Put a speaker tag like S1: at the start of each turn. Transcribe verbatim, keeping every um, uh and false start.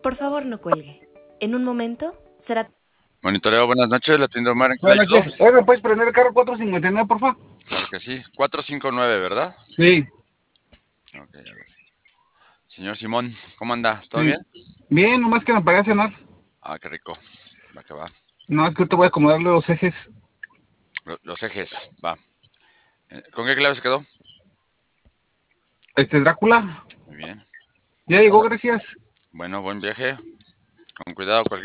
S1: Por favor, no cuelgue. En un momento será...
S2: Monitoreo, buenas noches, la tienda Omar en
S3: Buenas
S2: Clayco.
S3: noches. Oiga, ¿puedes prender el carro cuatro cincuenta y nueve, por favor?
S2: Claro que sí. cuatro cinco nueve, ¿verdad?
S3: Sí.
S2: Ok, a ver. Señor Simón, ¿cómo anda? ¿Todo
S3: Sí.
S2: bien?
S3: Bien, nomás que me pagué a cenar.
S2: Ah, qué rico. Va que va.
S3: No, es que ahorita voy a acomodarle los ejes.
S2: Lo- Los ejes, va. Eh, ¿Con qué clave se quedó?
S3: Este, Drácula.
S2: Muy bien.
S3: Ya llegó, gracias.
S2: Bueno, buen viaje. Con cuidado, cualquier